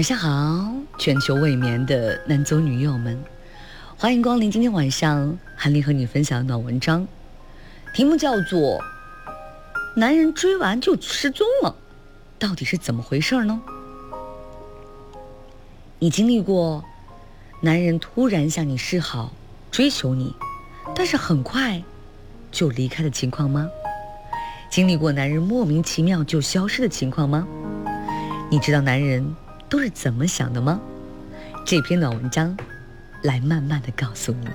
晚上好，全球未眠的男左女右们，欢迎光临今天晚上韩丽和你分享的暖文章，题目叫做男人追完就失踪了，到底是怎么回事呢？你经历过男人突然向你示好，追求你，但是很快就离开的情况吗？经历过男人莫名其妙就消失的情况吗？你知道男人都是怎么想的吗？这篇暖文章来慢慢的告诉你。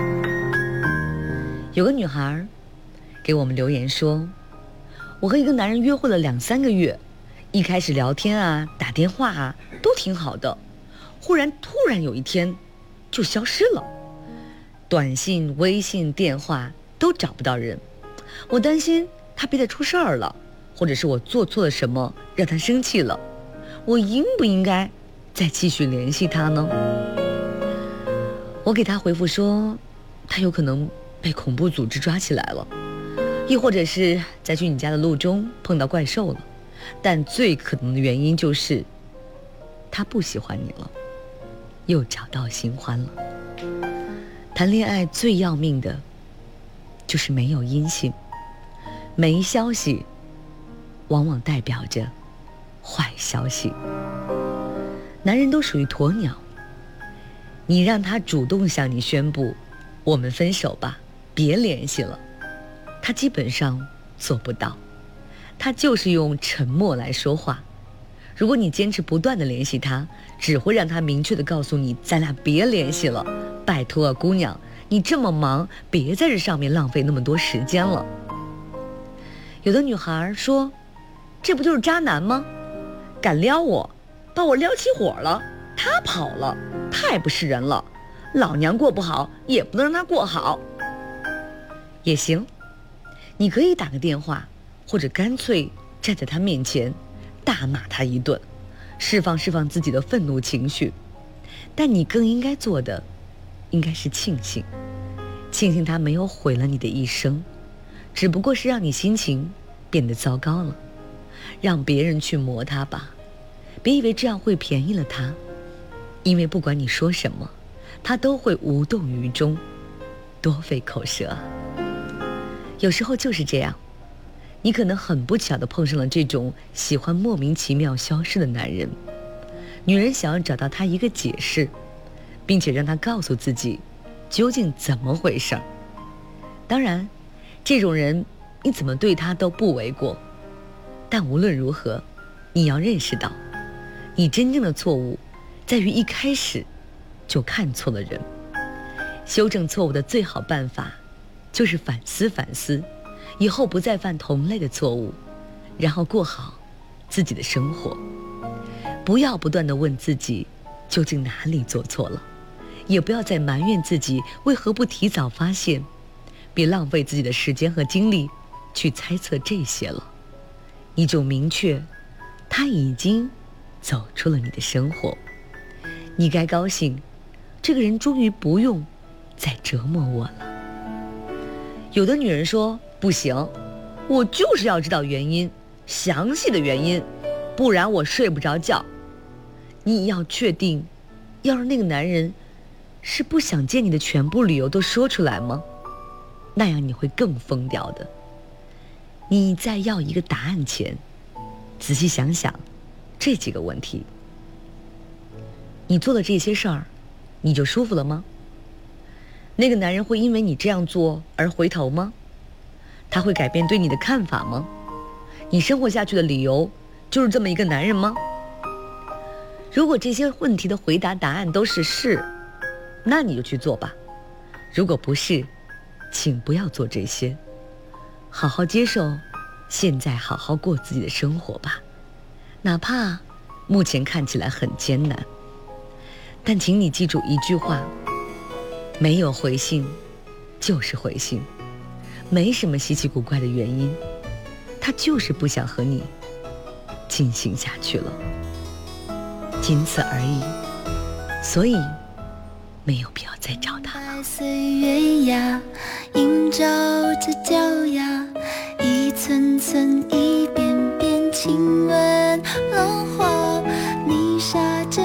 有个女孩给我们留言说，我和一个男人约会了2-3个月，一开始聊天啊打电话啊都挺好的，突然有一天就消失了，短信微信电话都找不到人，我担心他别再出事儿了，或者是我做错了什么让他生气了，我应不应该再继续联系他呢？我给他回复说，他有可能被恐怖组织抓起来了，亦或者是在去你家的路中碰到怪兽了，但最可能的原因就是他不喜欢你了，又找到新欢了。谈恋爱最要命的就是没有音信，没消息往往代表着坏消息。男人都属于鸵鸟，你让他主动向你宣布我们分手吧，别联系了，他基本上做不到，他就是用沉默来说话。如果你坚持不断的联系他，只会让他明确的告诉你，咱俩别联系了，拜托啊姑娘，你这么忙，别在这上面浪费那么多时间了。有的女孩说，这不就是渣男吗？敢撩我，把我撩起火了，他跑了，太不是人了，老娘过不好也不能让他过好。也行，你可以打个电话，或者干脆站在他面前大骂他一顿，释放自己的愤怒情绪。但你更应该做的应该是庆幸他没有毁了你的一生，只不过是让你心情变得糟糕了。让别人去磨他吧，别以为这样会便宜了他，因为不管你说什么，他都会无动于衷，多费口舌啊。有时候就是这样，你可能很不巧地碰上了这种喜欢莫名其妙消失的男人。女人想要找到他一个解释，并且让他告诉自己究竟怎么回事。当然，这种人你怎么对他都不为过，但无论如何，你要认识到，你真正的错误在于一开始就看错了人。修正错误的最好办法就是反思，以后不再犯同类的错误，然后过好自己的生活。不要不断地问自己究竟哪里做错了，也不要再埋怨自己为何不提早发现，别浪费自己的时间和精力去猜测这些了。你就明确他已经走出了你的生活，你该高兴，这个人终于不用再折磨我了。有的女人说，不行，我就是要知道原因，详细的原因，不然我睡不着觉。你要确定，要是那个男人是不想见你的全部理由都说出来吗？那样你会更疯掉的。你在要一个答案前，仔细想想这几个问题。你做了这些事儿，你就舒服了吗？那个男人会因为你这样做而回头吗？他会改变对你的看法吗？你生活下去的理由就是这么一个男人吗？如果这些问题的答案都是是，那你就去做吧。如果不是，请不要做这些，好好接受现在，好好过自己的生活吧，哪怕目前看起来很艰难。但请你记住一句话，没有回信就是回信，没什么稀奇古怪的原因，他就是不想和你进行下去了，仅此而已，所以没有必要再找他了。 岁月呀，映照着脚丫，一寸寸一遍遍亲吻浪花，泥沙着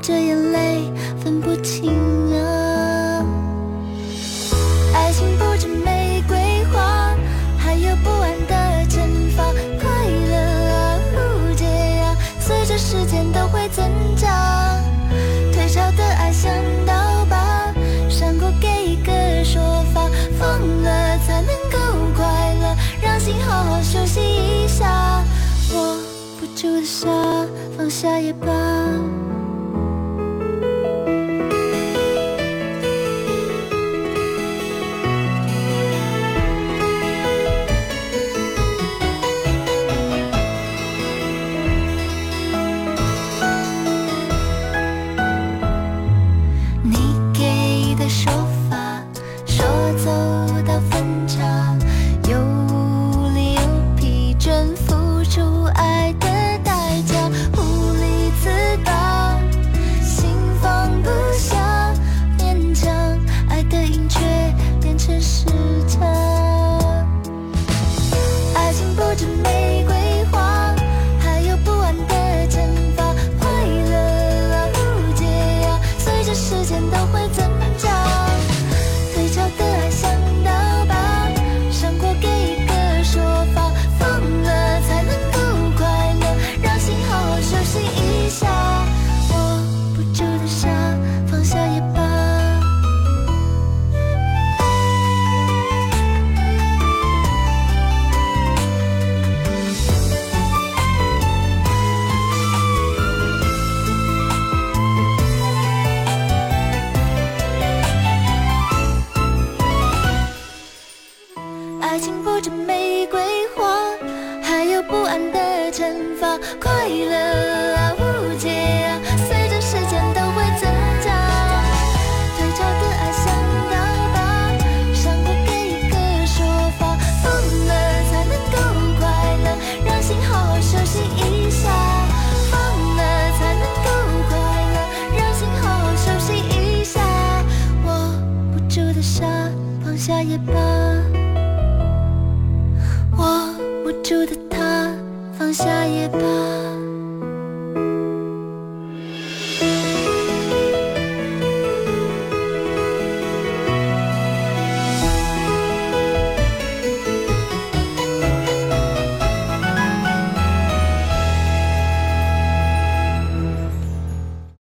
着眼泪分不清啊。爱情不止玫瑰花，还有不安的惩罚。快乐啊，误解啊，随着时间都会增长。退潮的爱像刀疤，闪过给一个说法。疯了才能够快乐，让心好好休息一下。握不住的沙，放下也罢。爱情不止玫瑰花，还有不安的惩罚。快乐啊，误解啊，随着时间都会增长。退潮的爱像刀疤，伤过给一个说法。疯了才能够快乐，让心好好休息一下。疯了才能够快乐，让心好好休息一下。握不住的沙，放下也罢。